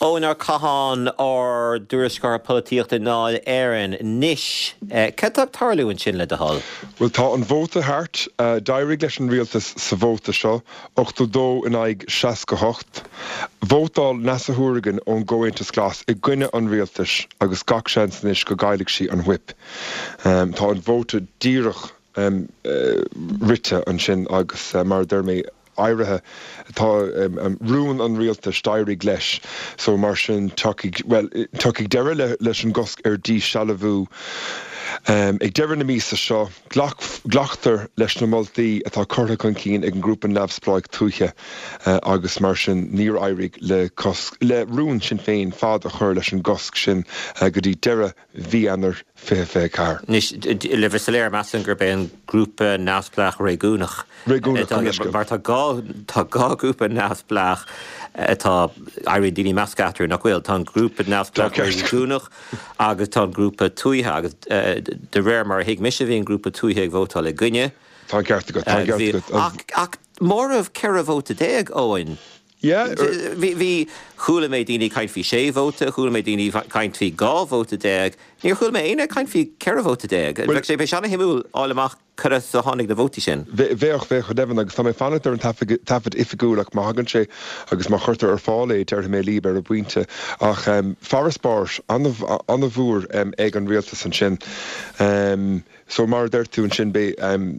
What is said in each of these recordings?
Ónar Cahan or Dúrascar Políochta Náil Éireann Nish. Cetach tarlúin sin le de hall? Well, tá an vóta hart, dairigh leis an rialtas sa vóta seo, 82 in aig 68. Vótáil Nasa Húrigan ón Gointas Glas I gcuine an rialtas agus gach seans níos go gaiigh sí an whip. Tá an vóta díreach rite an sin agus mar dermé áirithe tá rún an rialtas dairigh leis, so mar sin tuigh deire leis an gosc dí sealamhú. Ag deir na mísa seo, glachtar leis na moltaí atá curtha chun cín ag an grúpan leabhspláig túthe agus mar sin níor éirigh le rún sin féin fád a chur leis an gosc sin go dtí deire bhí anar fé car. Nis le bheitléir meassan gur bé an grúpa neamhspleach réigúnach. Mar tá gá grúpa neamhspleach tá éirí daoine meascatú nach bhfuil tá grúpa neamhspleach réigúnach agus tá grúpa túithe agus de réir mar hiag mis a bhíon grúpa túithe ag vótáil le gcuine. Tá cearta go, tá cearta go. Ach mórmh ceir a vóta déag óin. Yeah. Bhí chúla mé daoine caint fhí sé vóta, chúla mé daoine caint fhí gá vóta déag, níor chúla mé aine caint fhí ceir a vóta déag. Bheith sé bheith seanna himúil álamach chuir a tháinig na vóta sin. Bheoch chu deimhin agus tá mé fanatar an tafad ifigúlach má hagann sé agus má chuirtar ar fála deir mé líb ar a buinte ach farraspáirt an bhúr ag an rialtas an sin. So mar deirtú an sin bé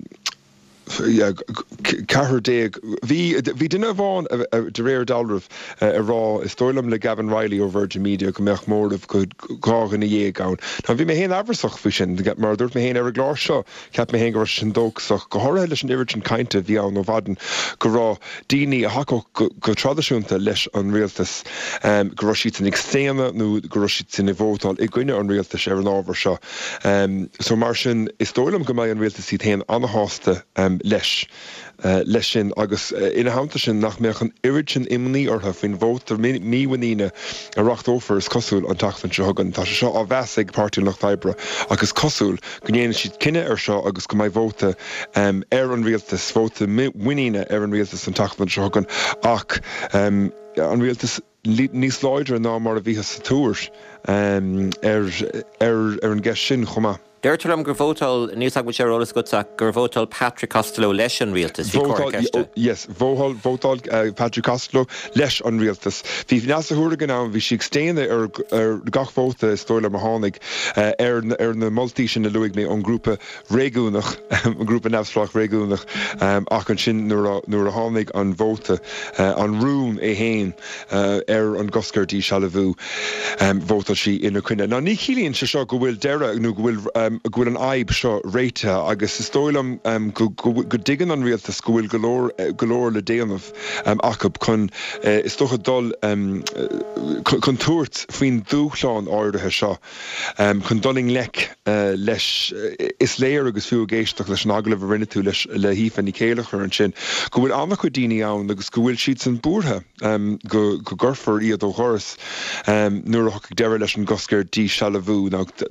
cahar déag hí duine bháin de réir dalrah a rá is stoilm le Gavin Riley ó Virgin Media go meach mórmh go gágan na dhé ann. Tá bhí mé héon abersach fao sin mar dúirt mé héon ar a glár seo ceap mé héon go sin dógsach go háir leis an iiritin cainte bhí an ó bhadan go rá daoine a haco go tradiisiúnta leis an rialtas go rá siad an extéana nó go rá siad sin i bhótáil I gcuine an rialtas ar an ábhar seo. So mar sin is stoilm go mbeidh an rialtas siad héon anna hásta leis sin agus ina hamta sin nach meach an iritin imní ortha fin vótar míhaíine a rachtófar is cosúil an tachtan se hagan tá se seo a bheas ag pártí nach Fibra agus cosúil go dhéana siad cinenne ar seo agus go mbeidh vóta ar an rialtas vóta winine ar an rialtas an tachtan se hagan ach an rialtas níos láidir ná mar a bhíthe sa túir ar an gceist sin chomá. Deirtar am gur vótáil níos ag sé rólas goteach gur vótáil Patrick Costello leis an rialtas. Yes, vótáil Patrick Costello leis an rialtas. Bhí Nasa Húrigan an bhí si stéine ar gach vóta stoile a tháinig ar na moltaí sin na luigh mé an grúpa réigúnach, an grúpa neamhspleach réigúnach ach an sin nuair a tháinig an vóta an rún é héin ar an goscairtí sealamhú vóta sí ina cuine. Ná ní chilíonn se seo go bhfuil deire nó go bhfuil an aib seo réite agus is stoilm go digan an rialtas go bhfuil golóir le déanamh acab chun is stocha dul chun tuairt faoin dúchláin áirithe seo chun doling lec leis is léir agus fiú géisteach leis an aglah rinne tú leis le híomh í céalach an sin go bhfuil annach chu daoine ann agus go bhfuil siad san búrtha go gurfar iad ó choras nuair a chuig deire leis an goscair dí sealamhú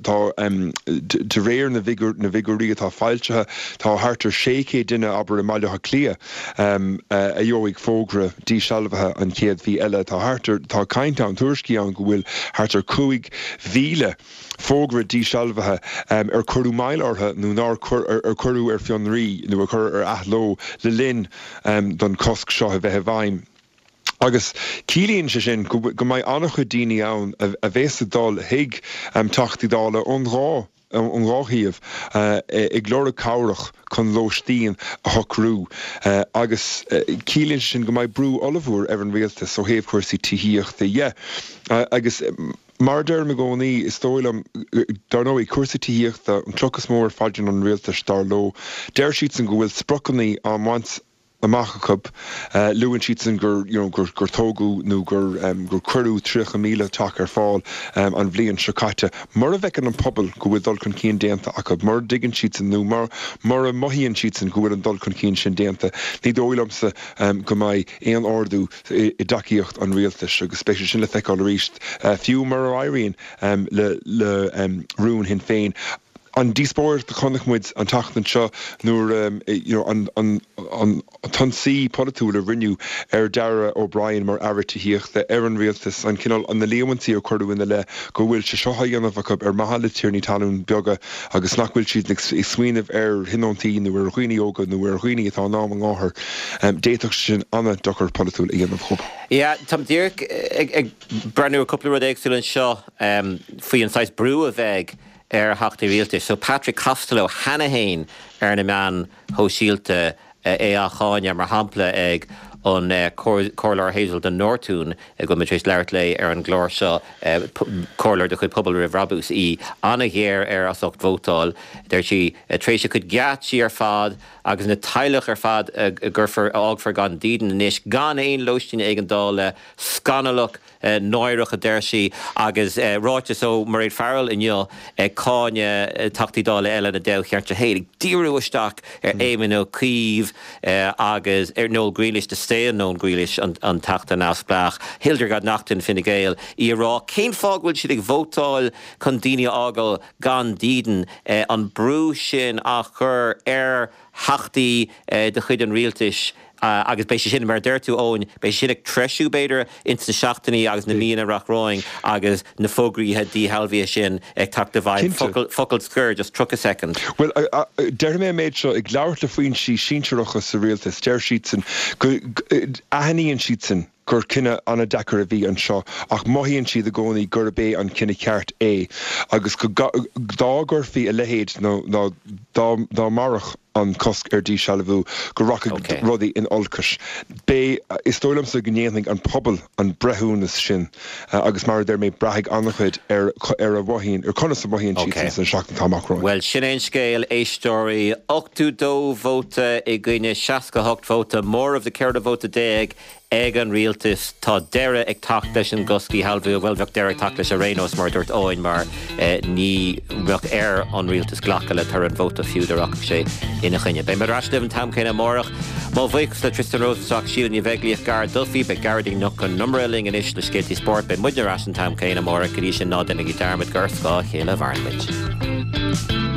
tá de réir na vigorí atá fáiltethe tá hartar 600 duine aber i mailecha clia a dheoigh fógra dí sealamhathe an chéad bhí eile tá cainte an tuairiscí an go bhfuil hartar 5,000 fógra dí sealamhathe ar curú mail ortha nó ná ar curú ar fionraí nó ar chur ar athló le linn don cosc seo a bheith bhaim. Agus cílíonn se sin go mbeidh annach chu daoine ann a bheits a dul hiig tachtaí dála an ráthíomh ag glóra cabhrach chun lóistíon a thocrú agus cílíonn sin go mbeidh brú olahúr ar an rialtas so héamh chuirsaí tííochta agus mar deir me gcónaí is stoilm dar nó i cuasa tííochta an clochas mór faidian an rialtas dar ló deir siad san go bhfuil sprocanaí an mhaint amachchab luúin siad san gur tógu nó gur curú 3,000 take ar fáil an bblion secaite. Mar a bheicin an pobl go bhfuil dul chun cín déanta acab mar diggin siad san nó mar a mothíonn siad san go bhfuil an dul chun cín sin déanta. Ní dóilamsa go mbeidh éon ordú i daciíocht an rialtas agus spéisiúil sin le feiceáil ríist fiú mar a éiríonn le rún hin féin. an díspóir de chonachmuid an tachtan seo nuair an tonsaí polúla rinneú Dara O'Brien mar airtííocht an rialtas an cinál an na léhaintí ó chuúine le go bhfuil se seo dhéanamh mahala tíirní talún beaga agus nachhfuil siad i swinmh hinontaí nuair chuoine óga nuair chuoine atá ná an áthair déach sin anna dochar polúla i dhéanamh chub. Ja, Tom Dirk ag brenn couple of éagsúil an seo faoi an sais brú a bheith hachtaí rialtas. So Patrick Costello Hanahan na man ho síalte a cháine mar hampla ag an Corlar Hazel den Nortún go matrééis leirt lei an glór seo Corlar de chuid pobl rih rabús í anna ghéir as ocht vótáil der si tréise chud geat sí fad agus na teilech fad gurfar ágfar gan díden inis gan éon loistín ag an dála scanalach náireach a deirsi agus ráite ó mar éid Farrell inniu cáine tachtídála eile na décheart a héig díúisteach éimen ó cíomh agus Noel Grealish de stay Noel Grealish an tachta náspleach Hildegard nachtain Fine Gael í rá cén fághfuil siad ag vótáil chun daoine ágal gan díden an brú sin a chur hachtaí de chuid an rialtas agus bei sin mar deirtú ón bei sin ag treisiú beidir into na seachtaí agus na míana rachráing agus na fógraíthe dí halbhí sin ag tata bhaid focail scur just truck a second. Well, deir mé méid seo ag leabhart le faoin sí sínseochas sa rialtas deir síitsan ahaníonn síitsan gur cinenne anna dechar a bhí an seo ach maithíonn siad a gcónaí gur bé an cinenne ceart agus go dágurfií a lehéad dá marach an cosc dí sealbhú go racha rudaí in olcas. Bé is tólam sa gnéananig an pobl an brethúnas sin agus mar der méid brathigh annachchuid a bhhaíonn chuna sa bhhaíonn siad san seachtain táachráin. Well, sin éon scéal éistóirí 82 vóta i gcuine 68 vóta mór of the ceir a vóta déag ag an rialtas tá deire ag tacht leis an goscaí halbhú bhfuil bheith deire tacht leis a rénos mar dúirt óin mar ní bheith an rialtas ghlacha le tar an vóta fiúdarach sé ina chuine. Bei mar ráisdibh an tamcéine mórach má bhuiics le Tristan Rosenstock siúin i bheitglíoh gar Duffy be garding noch an numeraling in is le Skilty Sport be muidir ras an tamcéine mórach go dtí sin ná denna gitarmid gurthá chéile bharnmid.